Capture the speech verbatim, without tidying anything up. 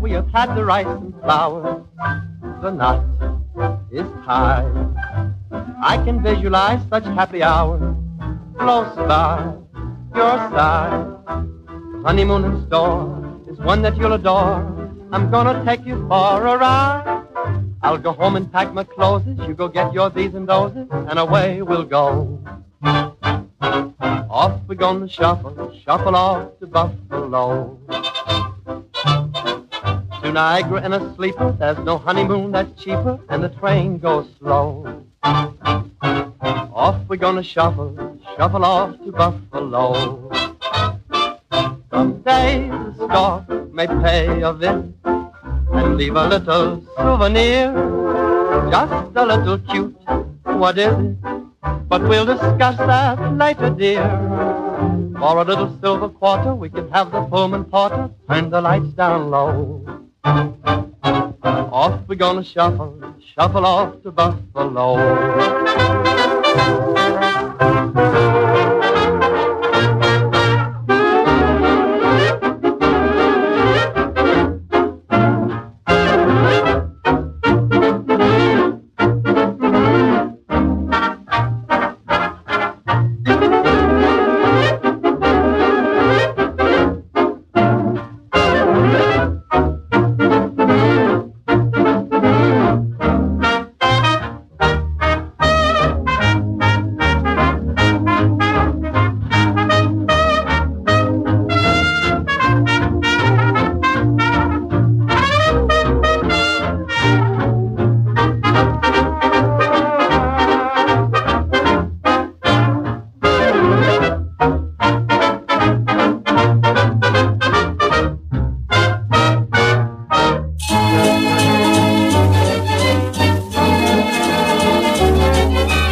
we have had the rice and flour. The night is high. I can visualize such happy hours close by your side. The honeymoon in store is one that you'll adore. I'm gonna take you for a ride. I'll go home and pack my clothes. You go get your these and those, and away we'll go. Off we're gonna shuffle, shuffle off to Buffalo. To Niagara in a sleeper, there's no honeymoon that's cheaper, and the train goes slow. Off we're gonna shuffle, shuffle off to Buffalo. Someday the stork may pay a visit and leave a little souvenir, just a little cute, what is it? But we'll discuss that later, dear. For a little silver quarter, we can have the Pullman porter turn the lights down low. Off we're gonna shuffle, shuffle off to Buffalo.